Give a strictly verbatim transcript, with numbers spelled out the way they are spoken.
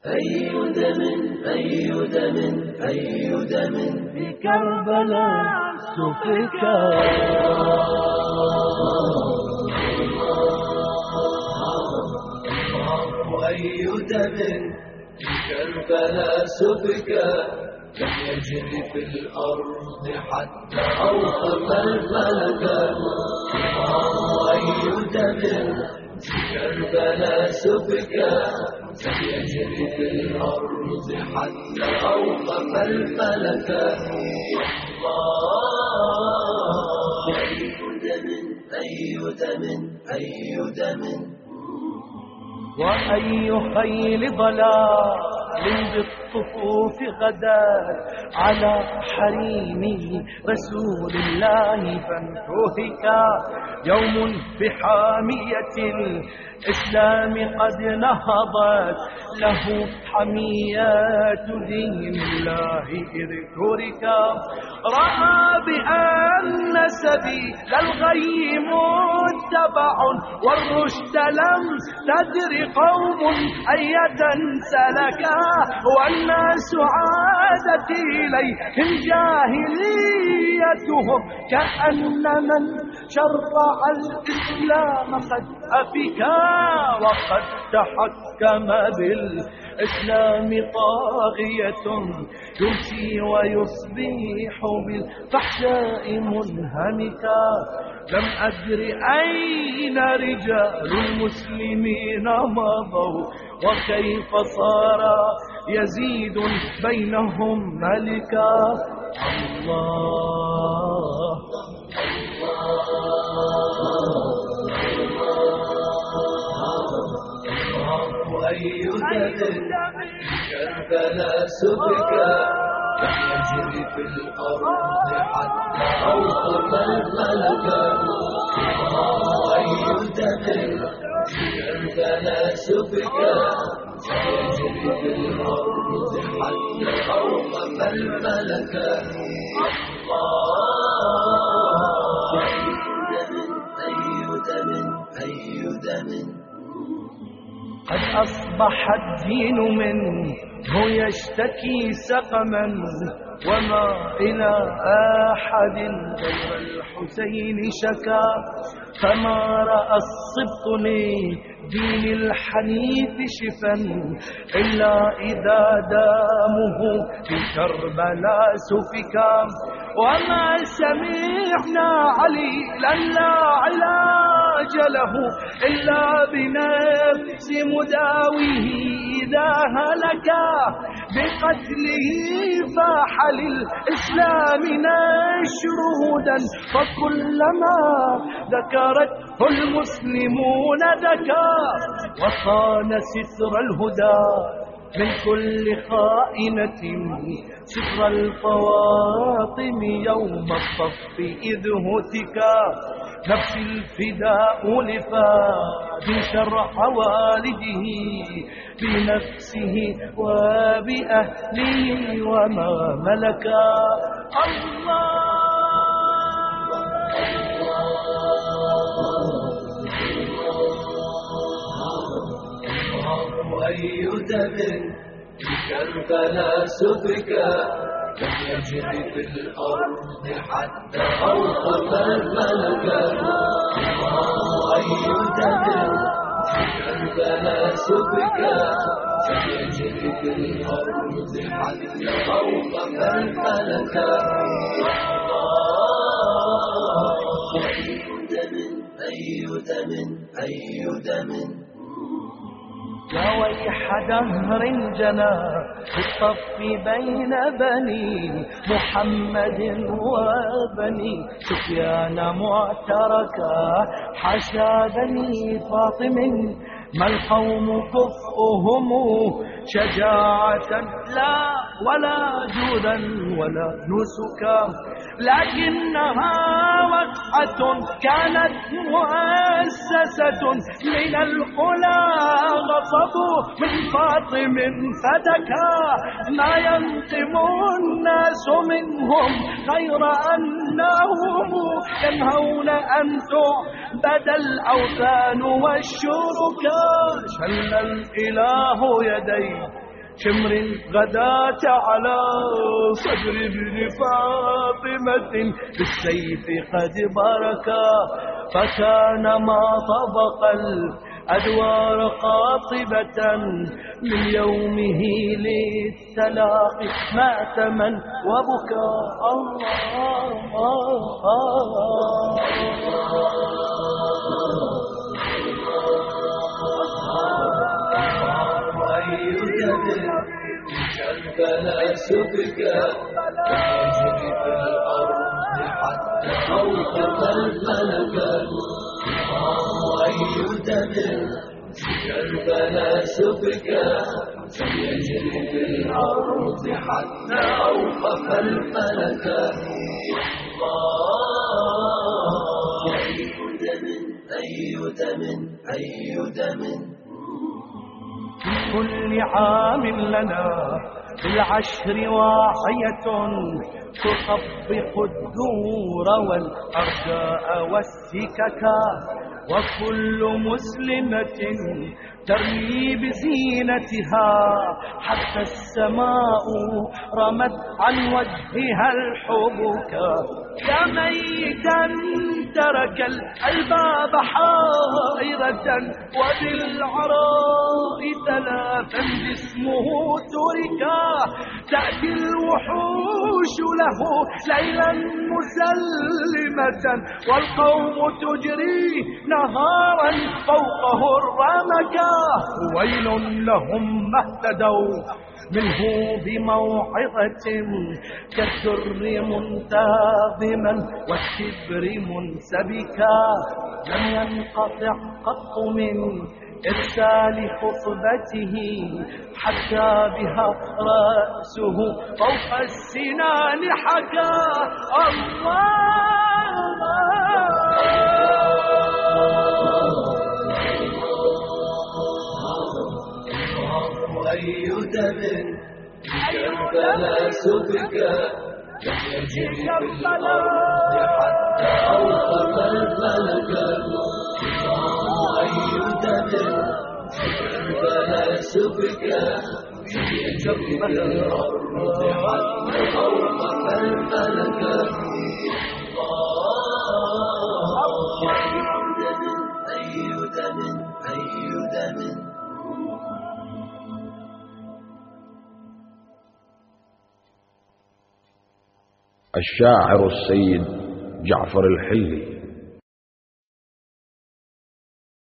أي دم أي دم أي دم في كربلاء سفك. أي دم في كربلاء سفك لم يجري في الأرض حتى أوقف الملك. أي دم في كربلاء سفك لم يجري في الأرض حتى أوقف الملك. أي دم أي دم أي دم. وأي خيل ضلال بالصفوف غدات على حريم رسول الله فانتهك. يوم بحامية الإسلام قد نهضت له حميات دين الله إذ ترك. رأى بأن سبيل الغي متبع والرشد لم تدر قوم أية سلكا. والناس عادت إليهم جاهليتهم كأن من شرع الإسلام قد أفكا. وقد تحكم بالإسلام طاغية يمسي ويصبح بالفحشاء منهمكا. لم أدر أين رجال المسلمين مضوا وكيف صار يزيد بينهم ملكا. الله أي دم كربلاء سفك لم يجري في الأرض حتى أوقف الملك. أي دم كربلاء سفك لم يجري في الأرض حتى أوقف الملك. أي دم أي دم. قد أصبح الدين منه يشتكي سقما وما إلى أحد غير الحسين شكا. فما رأى الصبط لدين الحنيف شفا إلا إذا دامه في كربلاء سفكا. وما سمعنا عليلا لا علاج له إلا بنفس مداويه إذا هلكا. بقتله فاح للإسلام نشر هدى فكلما ذكرته المسلمون ذكا. وصان ستر الهدى من كل خائنة ستر الفواطم يوم الصف إذ هتكا. نفس الفداء لفاد شرع والده بنفسه وبأهله وما ملكا. الله أي دم في كربلاء سفك لم يجري في الأرض حتى أوقف الملك. أي دم في كربلاء سفك لم يجري في الأرض حتى أوقف الملك. أي دم أي دم أي دم. يا ويح دهر جنى في الصف بين بني محمد وبني سفيان معتركا. حاشا بني فاطم ما القوم كفؤهم شجاعة لا ولا جودا ولا نسكا. لكنها وقعة كانت مؤسسة من الأولى غصبوا من فاطم فتكا. ما ينقم الناس منهم غير أنهم ينهون أن تعبد الأوثان والشركا. شل الإله يديه شمر غداة على صدر ابن فاطمة بالسيف قد بركا، فكان ما طبق الأدوار قاطبة من يومه للتلاقي مات من وبكى. الله كربلاء سفكا يجري في الأرض حتى أوقف الفلك. أي دم كربلاء سفكا يجري في الأرض حتى أوقف الفلك. أي دم أي دم أي دم. في كل عام لنا في العشر واعية تطبق الدور والأرجاء والسككا، وكل مسلمة ترمي بزينتها حتى السماء رمت عن وجهها الحبكا. يا ميتا ترك الألباب حائرة وبالعراء تلافا جسمه تركا، تأتي الوحوش له ليلا مسلمة والقوم تجري نهارا فوقه الرمكا. ويل لهم ما اهتدوا منه بموعظة كالدر منتظما والشبر منسبكا. لم ينقطع قط من إرسال خطبته حتى بها رأسه فوق السنان حكى. أي دم كربلاء سفكا يجري في الأرض حتى أوقف الفلك. أي دم كربلاء سفكا يجري في الأرض حتى أوقف الفلك. أي دم أي دم. الشاعر السيد جعفر الحلي.